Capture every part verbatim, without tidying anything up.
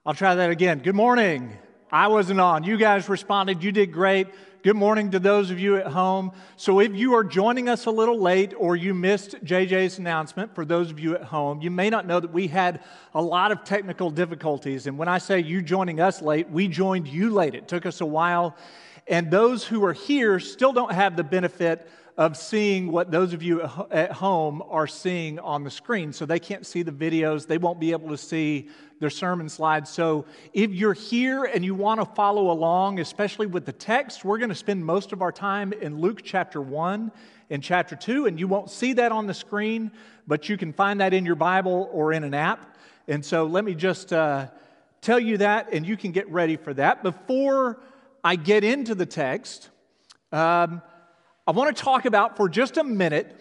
I'll try that again. Good morning. I wasn't on. You guys responded. You did great. Good morning to those of you at home. So if you are joining us a little late or you missed J J's announcement, for those of you at home, you may not know that we had a lot of technical difficulties. And when I say you joining us late, we joined you late. It took us a while. And those who are here still don't have the benefit of seeing what those of you at home are seeing on the screen. So they can't see the videos. They won't be able to see their sermon slides. So if you're here and you want to follow along, especially with the text, we're going to spend most of our time in Luke chapter one and chapter two. And you won't see that on the screen, but you can find that in your Bible or in an app. And so let me just uh, tell you that, and you can get ready for that. Before I get into the text, um, I want to talk about for just a minute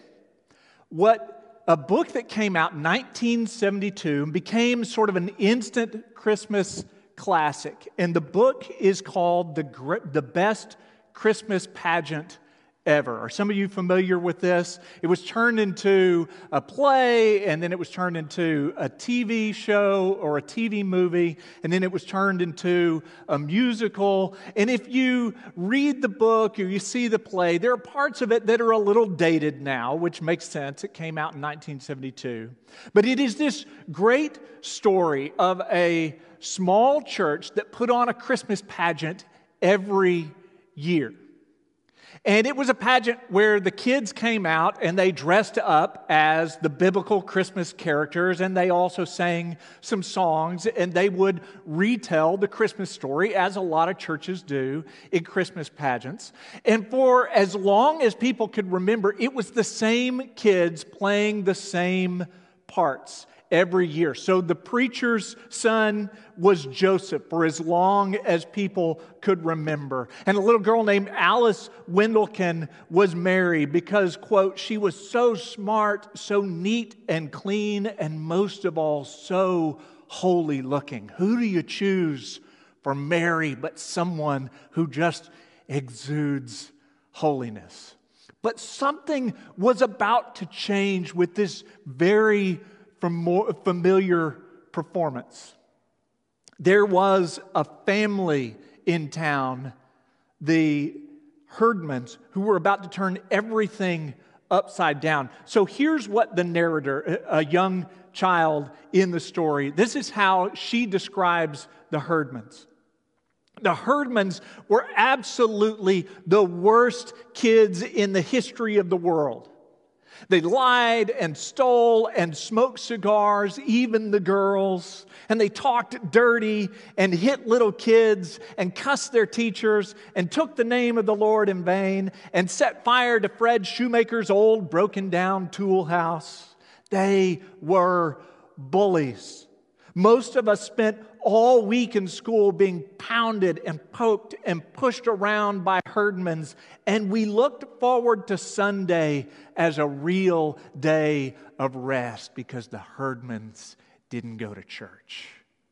what a book that came out in nineteen seventy-two and became sort of an instant Christmas classic. And the book is called The, the Best Christmas Pageant Ever. Are some of you familiar with this? It was turned into a play, and then it was turned into a T V show or a T V movie, and then it was turned into a musical. And if you read the book or you see the play, there are parts of it that are a little dated now, which makes sense. It came out in nineteen seventy-two. But it is this great story of a small church that put on a Christmas pageant every year. And it was a pageant where the kids came out and they dressed up as the biblical Christmas characters, and they also sang some songs, and they would retell the Christmas story, as a lot of churches do in Christmas pageants. And for as long as people could remember, it was the same kids playing the same parts every year. So the preacher's son was Joseph for as long as people could remember. And a little girl named Alice Wendelkin was Mary because, quote, she was so smart, so neat and clean, and most of all, so holy looking. Who do you choose for Mary but someone who just exudes holiness? But something was about to change with this very familiar performance. There was a family in town, the Herdmans, who were about to turn everything upside down. So here's what the narrator, a young child in the story, this is how she describes the Herdmans. The Herdmans were absolutely the worst kids in the history of the world. They lied and stole and smoked cigars, even the girls. And they talked dirty and hit little kids and cussed their teachers and took the name of the Lord in vain and set fire to Fred Shoemaker's old broken down tool house. They were bullies. Most of us spent all week in school being pounded and poked and pushed around by herdmans, and we looked forward to Sunday as a real day of rest because the herdmans didn't go to church.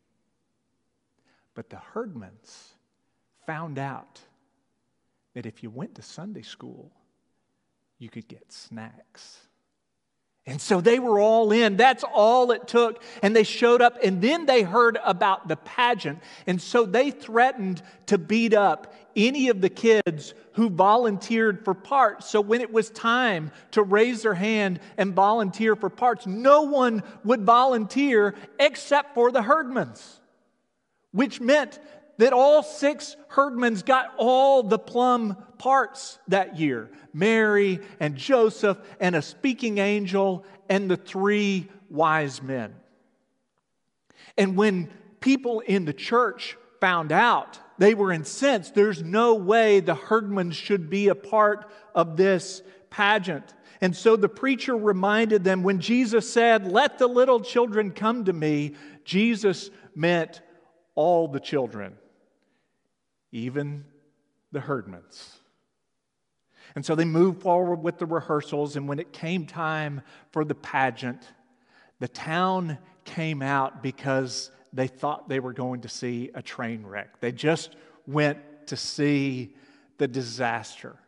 But the herdmans found out that if you went to Sunday school, you could get snacks. And so they were all in. That's all it took. And they showed up, and then they heard about the pageant. And so they threatened to beat up any of the kids who volunteered for parts. So when it was time to raise their hand and volunteer for parts, no one would volunteer except for the herdmans, which meant that all six herdmans got all the plum parts that year. Mary and Joseph and a speaking angel and the three wise men. And when people in the church found out, they were incensed. There's no way the herdmans should be a part of this pageant. And so the preacher reminded them when Jesus said, "Let the little children come to me," Jesus meant all the children, even the herdmans. And so they moved forward with the rehearsals, and when it came time for the pageant, the town came out because they thought they were going to see a train wreck. They just went to see the disaster.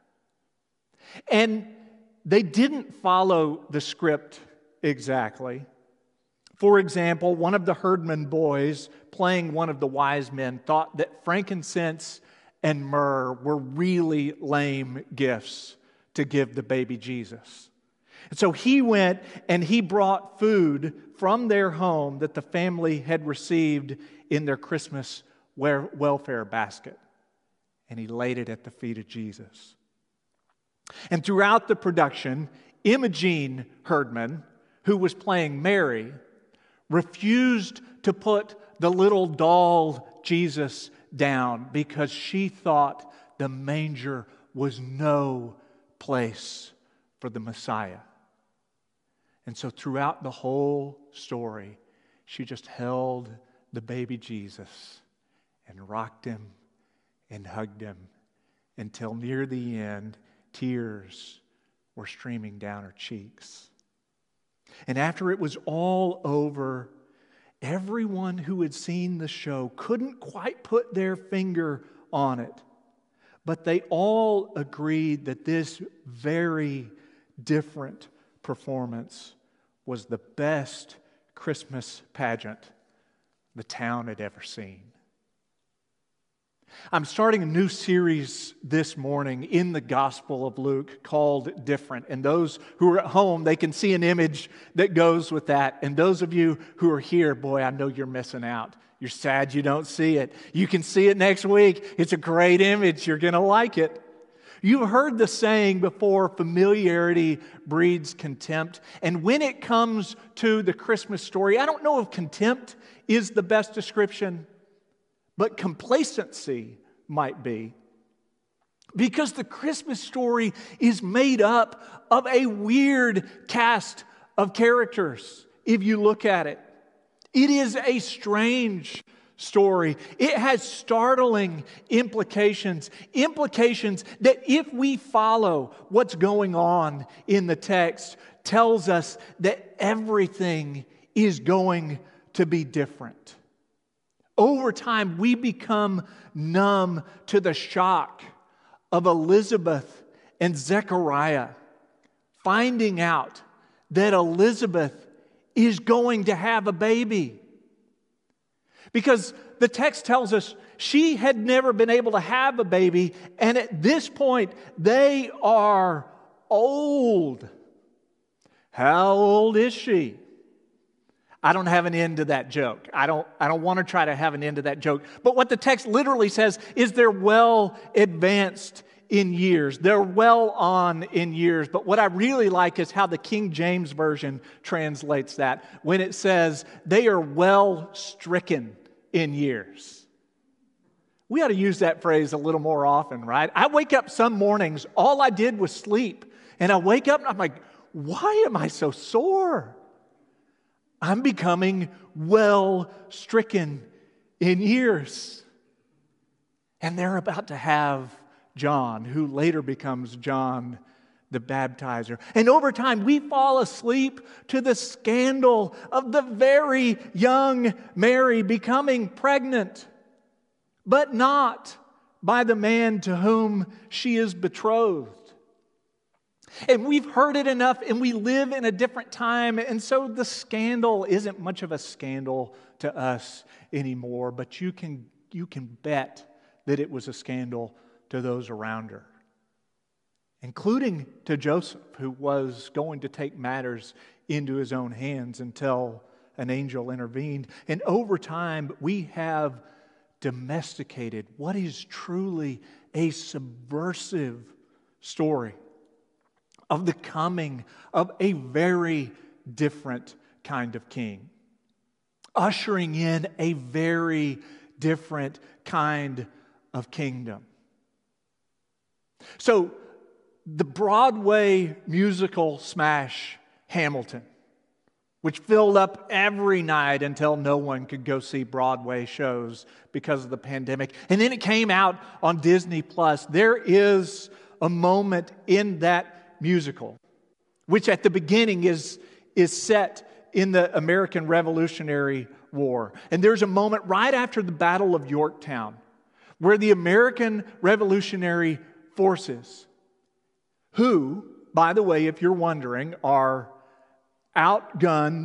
And they didn't follow the script exactly. For example, one of the herdman boys playing one of the wise men thought that frankincense and myrrh were really lame gifts to give the baby Jesus. And so he went and he brought food from their home that the family had received in their Christmas welfare basket. And he laid it at the feet of Jesus. And throughout the production, Imogene Herdman, who was playing Mary, refused to put the little doll Jesus down because she thought the manger was no place for the Messiah. And so throughout the whole story, she just held the baby Jesus and rocked him and hugged him until near the end, tears were streaming down her cheeks. And after it was all over, everyone who had seen the show couldn't quite put their finger on it. But they all agreed that this very different performance was the best Christmas pageant the town had ever seen. I'm starting a new series this morning in the Gospel of Luke called Different. And those who are at home, they can see an image that goes with that. And those of you who are here, boy, I know you're missing out. You're sad you don't see it. You can see it next week. It's a great image. You're going to like it. You've heard the saying before, familiarity breeds contempt. And when it comes to the Christmas story, I don't know if contempt is the best description, but complacency might be. Because the Christmas story is made up of a weird cast of characters, if you look at it. It is a strange story. It has startling implications. Implications that if we follow what's going on in the text, tells us that everything is going to be different. Over time, we become numb to the shock of Elizabeth and Zechariah finding out that Elizabeth is going to have a baby. Because the text tells us she had never been able to have a baby, and at this point, they are old. How old is she? I don't have an end to that joke. I don't, I don't want to try to have an end to that joke. But what the text literally says is they're well advanced in years. They're well on in years. But what I really like is how the King James Version translates that when it says they are well stricken in years. We ought to use that phrase a little more often, right? I wake up some mornings, all I did was sleep. And I wake up and I'm like, why am I so sore? I'm becoming well stricken in years. And they're about to have John, who later becomes John the Baptizer. And over time, we fall asleep to the scandal of the very young Mary becoming pregnant, but not by the man to whom she is betrothed. And we've heard it enough, and we live in a different time, and so the scandal isn't much of a scandal to us anymore, but you can, you can bet that it was a scandal to those around her, including to Joseph, who was going to take matters into his own hands until an angel intervened. And over time, we have domesticated what is truly a subversive story of the coming of a very different kind of king, ushering in a very different kind of kingdom. So, the Broadway musical smash Hamilton, which filled up every night until no one could go see Broadway shows because of the pandemic. And then it came out on Disney Plus. There is a moment in that musical, which at the beginning is, is set in the American Revolutionary War. And there's a moment right after the Battle of Yorktown where the American Revolutionary Forces, who, by the way, if you're wondering, are outgunned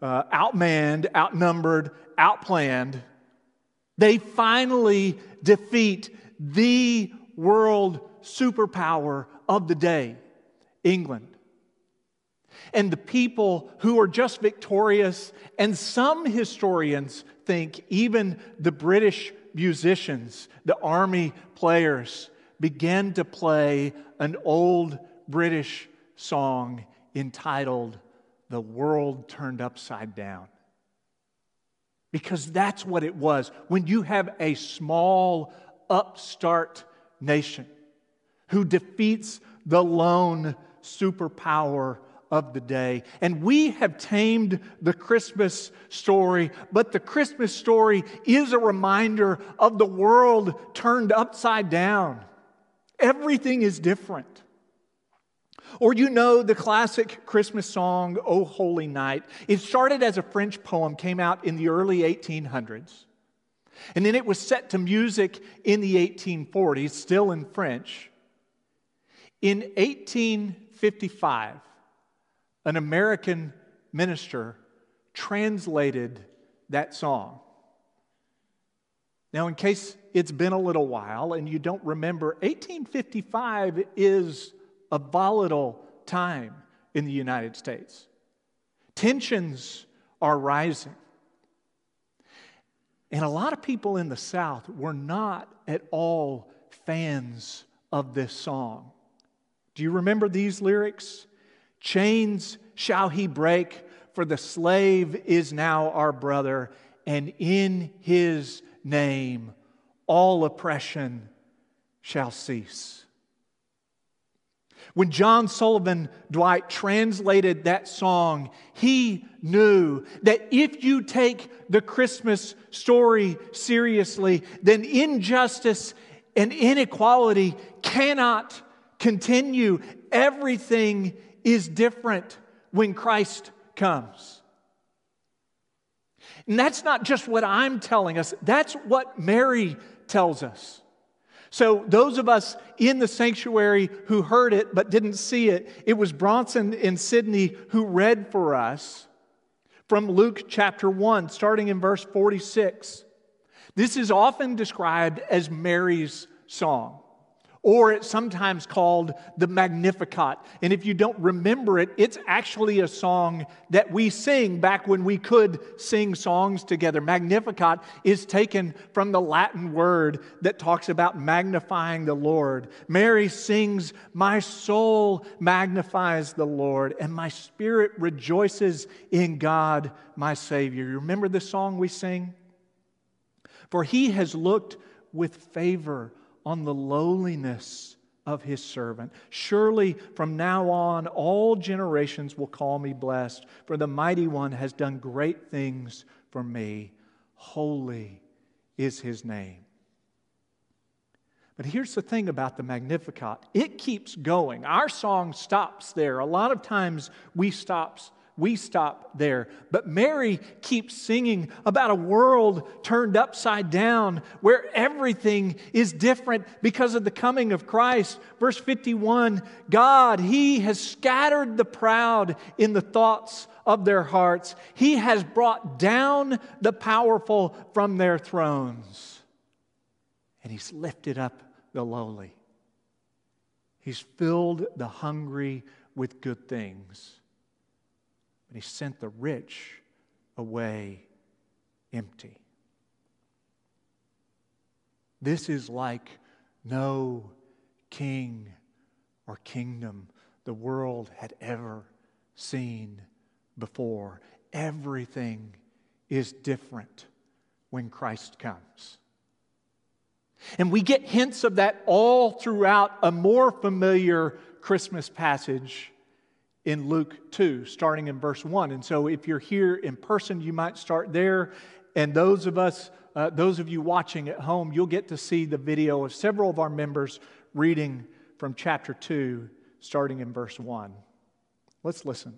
uh, outmanned, outnumbered, outplanned, they finally defeat the world superpower of the day, England. And the people who are just victorious, and some historians think even the British musicians, the army players, began to play an old British song entitled "The World Turned Upside Down." Because that's what it was. When you have a small, upstart nation who defeats the lone superpower of the day. And we have tamed the Christmas story, but the Christmas story is a reminder of the world turned upside down. Everything is different. Or you know the classic Christmas song, "O Holy Night." It started as a French poem, came out in the early eighteen hundreds. And then it was set to music in the eighteen forties, still in French. In eighteen fifty-five, an American minister translated that song. Now, in case it's been a little while and you don't remember, eighteen fifty-five is a volatile time in the United States. Tensions are rising. And a lot of people in the South were not at all fans of this song. Do you remember these lyrics? "Chains shall he break, for the slave is now our brother, and in his name all oppression shall cease." When John Sullivan Dwight translated that song, he knew that if you take the Christmas story seriously, then injustice and inequality cannot continue. Everything is different when Christ comes. And that's not just what I'm telling us, that's what Mary tells us. So those of us in the sanctuary who heard it but didn't see it, it was Bronson and Sydney who read for us from Luke chapter one, starting in verse forty-six. This is often described as Mary's song, or it's sometimes called the Magnificat. And if you don't remember it, it's actually a song that we sing back when we could sing songs together. Magnificat is taken from the Latin word that talks about magnifying the Lord. Mary sings, "My soul magnifies the Lord, and my spirit rejoices in God, my Savior." You remember the song we sing? "For he has looked with favor on the lowliness of his servant. Surely from now on all generations will call me blessed, for the Mighty One has done great things for me. Holy is his name." But here's the thing about the Magnificat. It keeps going. Our song stops there. A lot of times we stops We stop there. But Mary keeps singing about a world turned upside down where everything is different because of the coming of Christ. Verse fifty-one, "God, He has scattered the proud in the thoughts of their hearts. He has brought down the powerful from their thrones. And He's lifted up the lowly. He's filled the hungry with good things. And He sent the rich away empty." This is like no king or kingdom the world had ever seen before. Everything is different when Christ comes. And we get hints of that all throughout a more familiar Christmas passage in Luke two, starting in verse one. And so if you're here in person, you might start there. And those of us, uh, those of you watching at home, you'll get to see the video of several of our members reading from chapter two, starting in verse one. Let's listen.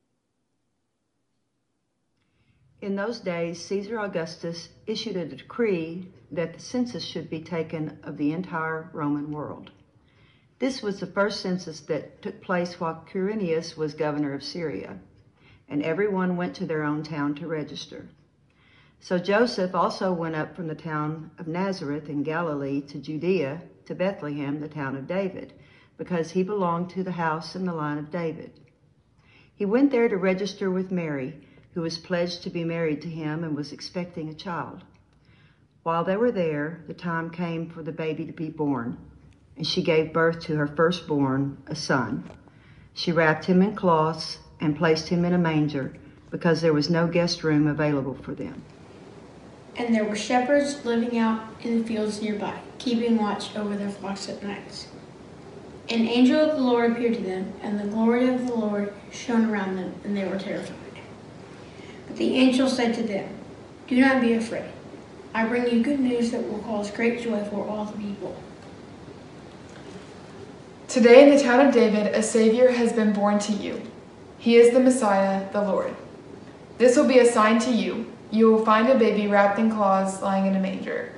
In those days, Caesar Augustus issued a decree that the census should be taken of the entire Roman world. This was the first census that took place while Quirinius was governor of Syria. and everyone went to their own town to register. So Joseph also went up from the town of Nazareth in Galilee to Judea, to Bethlehem, the town of David, because he belonged to the house and the line of David. He went there to register with Mary, who was pledged to be married to him and was expecting a child. While they were there, the time came for the baby to be born, and she gave birth to her firstborn, a son. She wrapped him in cloths and placed him in a manger because there was no guest room available for them. And there were shepherds living out in the fields nearby, keeping watch over their flocks at night. An angel of the Lord appeared to them, and the glory of the Lord shone around them, and they were terrified. But the angel said to them, "Do not be afraid. I bring you good news that will cause great joy for all the people. Today in the town of David, a Savior has been born to you. He is the Messiah, the Lord. This will be a sign to you. You will find a baby wrapped in cloths lying in a manger."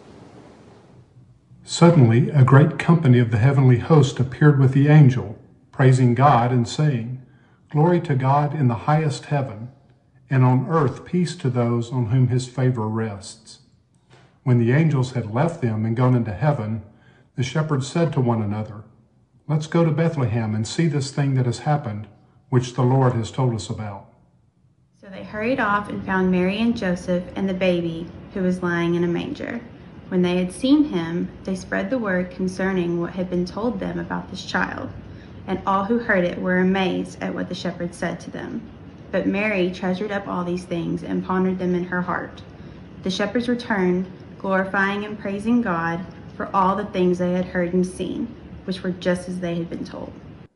Suddenly, a great company of the heavenly host appeared with the angel, praising God and saying, "Glory to God in the highest heaven, and on earth peace to those on whom his favor rests." When the angels had left them and gone into heaven, the shepherds said to one another, "Let's go to Bethlehem and see this thing that has happened, which the Lord has told us about." So they hurried off and found Mary and Joseph and the baby who was lying in a manger. When they had seen him, they spread the word concerning what had been told them about this child. And all who heard it were amazed at what the shepherds said to them. But Mary treasured up all these things and pondered them in her heart. The shepherds returned, glorifying and praising God for all the things they had heard and seen, which were just as they had been told.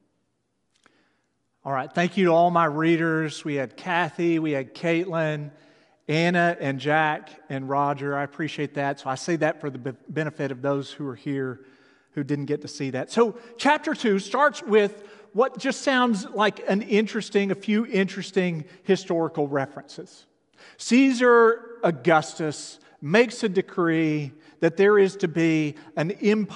All right, thank you to all my readers. We had Kathy, we had Caitlin, Anna, and Jack, and Roger. I appreciate that. So I say that for the benefit of those who are here who didn't get to see that. So chapter two starts with what just sounds like an interesting, a few interesting historical references. Caesar Augustus makes a decree that there is to be an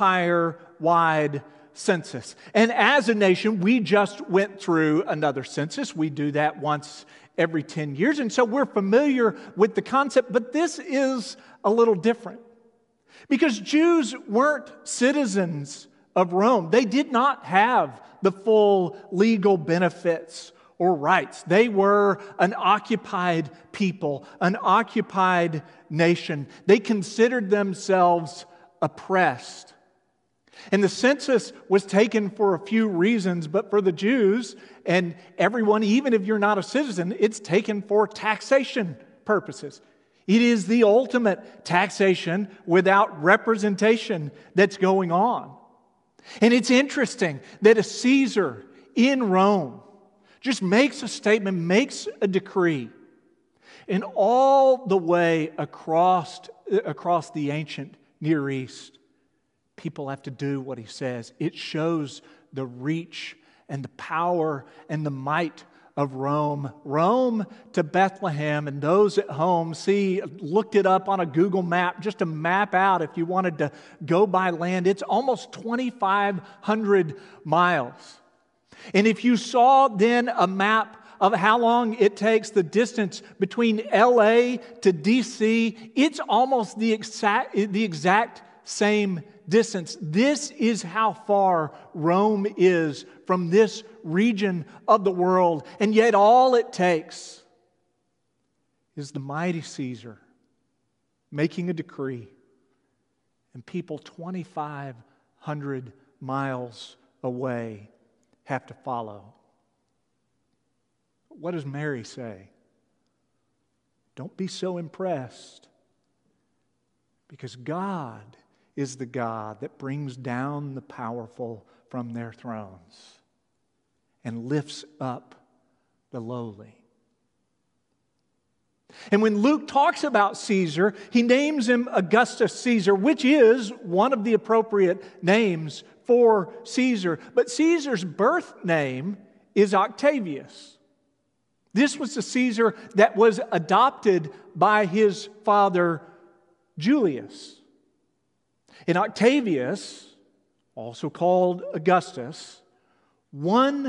empire-wide census. And as a nation, we just went through another census. We do that once every ten years. And so we're familiar with the concept, but this is a little different. Because Jews weren't citizens of Rome. They did not have the full legal benefits or rights. They were an occupied people, an occupied nation. They considered themselves oppressed. And the census was taken for a few reasons, but for the Jews and everyone, even if you're not a citizen, it's taken for taxation purposes. It is the ultimate taxation without representation that's going on. And it's interesting that a Caesar in Rome just makes a statement, makes a decree. And all the way across, across the ancient Near East, people have to do what he says. It shows the reach and the power and the might of Rome. Rome to Bethlehem, and those at home, see, looked it up on a Google map, just to map out if you wanted to go by land. It's almost twenty-five hundred miles. And if you saw then a map of how long it takes, the distance between L A to D C, it's almost the exact, the exact same distance. This is how far Rome is from this region of the world. And yet all it takes is the mighty Caesar making a decree, and people twenty-five hundred miles away have to follow. What does Mary say? Don't be so impressed, because God is the God that brings down the powerful from their thrones and lifts up the lowly. And when Luke talks about Caesar, he names him Augustus Caesar, which is one of the appropriate names for Caesar. But Caesar's birth name is Octavius. This was the Caesar that was adopted by his father Julius. And Octavius, also called Augustus, won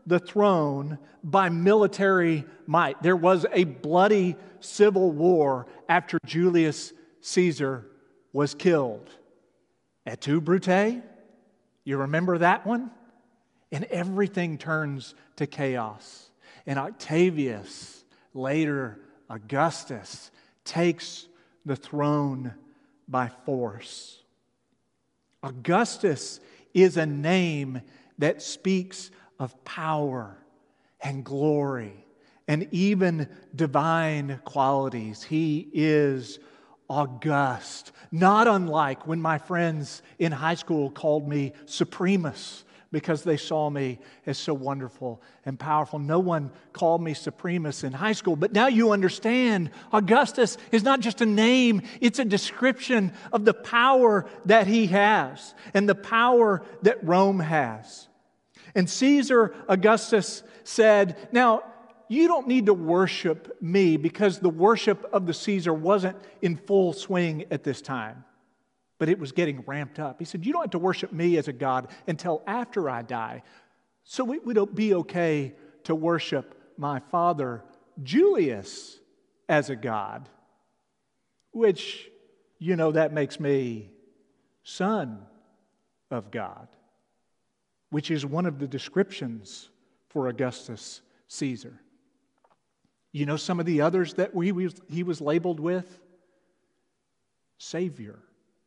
the throne by military might. There was a bloody civil war after Julius Caesar was killed. Et tu, Brute? You remember that one? And everything turns to chaos. And Octavius, later Augustus, takes the throne by force. Augustus is a name that speaks of power and glory and even divine qualities. He is august, not unlike when my friends in high school called me Supremus because they saw me as so wonderful and powerful. No one called me Supremus in high school, but now you understand Augustus is not just a name, it's a description of the power that he has and the power that Rome has. And Caesar Augustus said, now, you don't need to worship me because the worship of the Caesar wasn't in full swing at this time, but it was getting ramped up. He said, you don't have to worship me as a god until after I die. So it would be okay to worship my father Julius as a god, which, you know, that makes me son of God, which is one of the descriptions for Augustus Caesar. You know some of the others that he was, he was labeled with? Savior,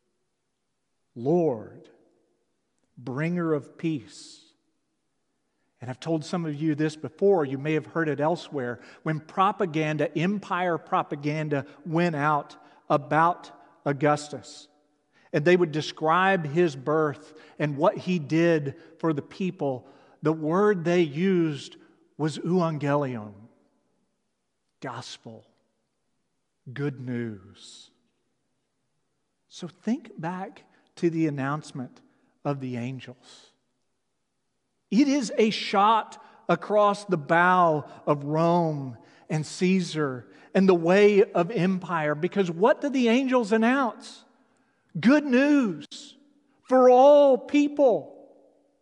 Lord, bringer of peace. And I've told some of you this before, you may have heard it elsewhere. When propaganda, empire propaganda went out about Augustus, and they would describe his birth and what he did for the people, the word they used was euangelion, gospel, good news. So think back to the announcement of the angels. It is a shot across the bow of Rome and Caesar and the way of empire, because what do the angels announce? Good news for all people.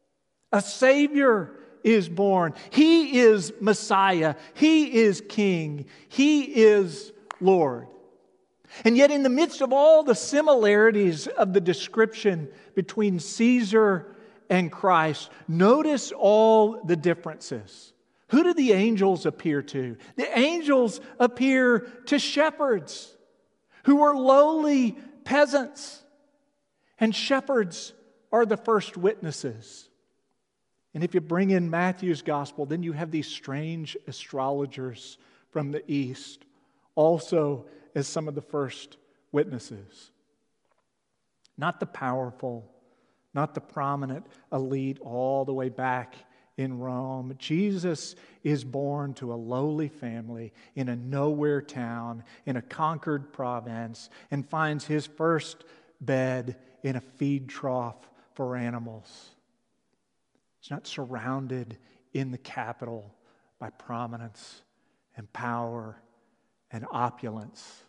A Savior is born. He is Messiah. He is King. He is Lord. And yet in the midst of all the similarities of the description between Caesar and Christ, notice all the differences. Who do the angels appear to? The angels appear to shepherds who are lowly peasants. And shepherds are the first witnesses. And if you bring in Matthew's gospel, then you have these strange astrologers from the east, also as some of the first witnesses. Not the powerful, not the prominent elite all the way back in Rome. Jesus is born to a lowly family in a nowhere town, in a conquered province, and finds his first bed in a feed trough for animals. He's not surrounded in the capital by prominence and power and opulence.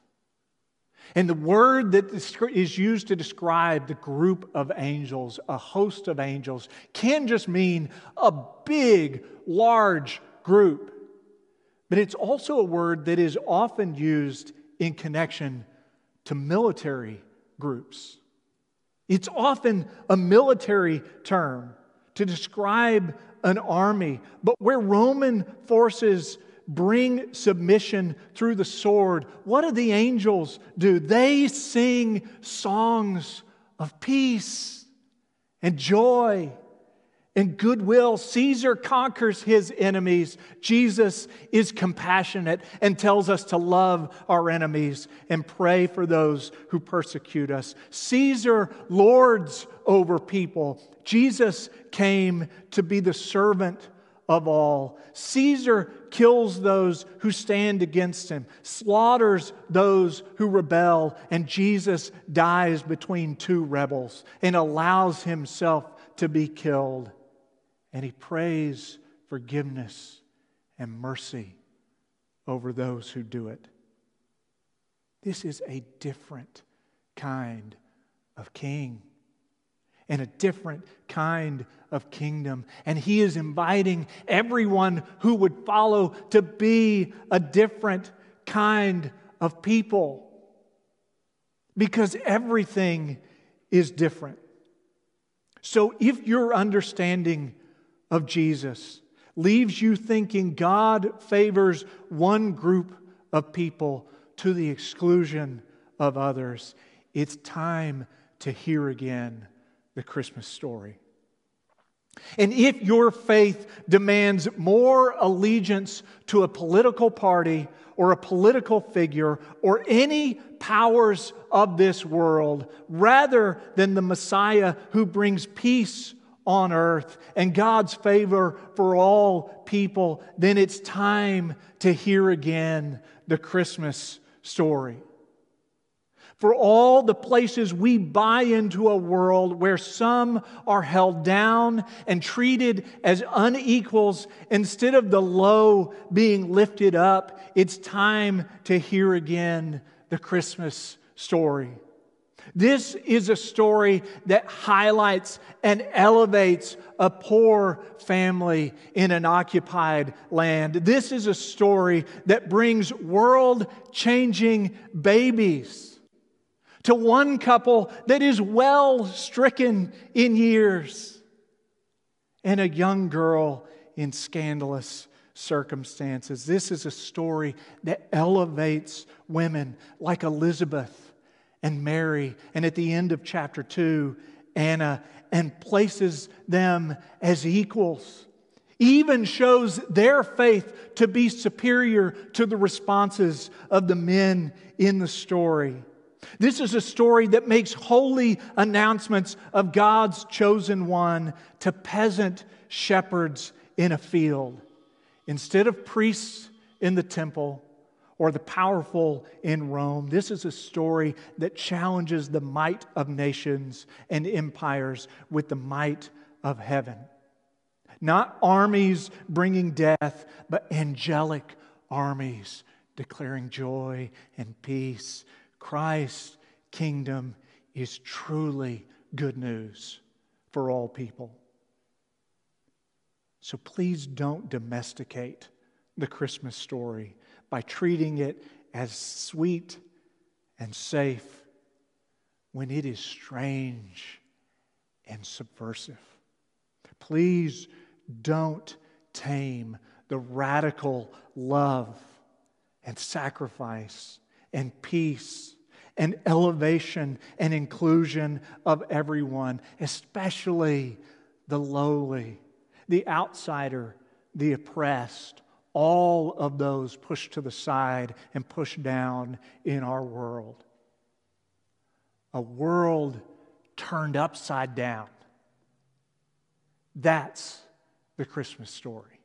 And the word that is used to describe the group of angels, a host of angels, can just mean a big, large group. But it's also a word that is often used in connection to military groups. It's often a military term to describe an army, but where Roman forces bring submission through the sword, what do the angels do? They sing songs of peace and joy and goodwill. Caesar conquers his enemies. Jesus is compassionate and tells us to love our enemies and pray for those who persecute us. Caesar lords over people. Jesus came to be the servant of all. Caesar kills those who stand against him, slaughters those who rebel, and Jesus dies between two rebels and allows himself to be killed. And he prays forgiveness and mercy over those who do it. This is a different kind of king. and a different kind of kingdom. And He is inviting everyone who would follow to be a different kind of people. Because everything is different. So if your understanding of Jesus leaves you thinking God favors one group of people to the exclusion of others, it's time to hear again the Christmas story. And if your faith demands more allegiance to a political party or a political figure or any powers of this world rather than the Messiah who brings peace on earth and God's favor for all people, then it's time to hear again the Christmas story. For all the places we buy into a world where some are held down and treated as unequals instead of the low being lifted up, it's time to hear again the Christmas story. This is a story that highlights and elevates a poor family in an occupied land. This is a story that brings world-changing babies to one couple that is well stricken in years and a young girl in scandalous circumstances. This is a story that elevates women like Elizabeth and Mary, and at the end of chapter two, Anna, and places them as equals. Even shows their faith to be superior to the responses of the men in the story. This is a story that makes holy announcements of God's chosen one to peasant shepherds in a field. Instead of priests in the temple or the powerful in Rome, this is a story that challenges the might of nations and empires with the might of heaven. Not armies bringing death, but angelic armies declaring joy and peace. Christ's kingdom is truly good news for all people. So please don't domesticate the Christmas story by treating it as sweet and safe when it is strange and subversive. Please don't tame the radical love and sacrifice and peace and elevation and inclusion of everyone, especially the lowly, the outsider, the oppressed, all of those pushed to the side and pushed down in our world. A world turned upside down. That's the Christmas story.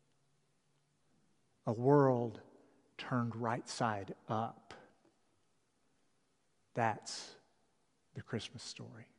A world turned right side up. That's the Christmas story.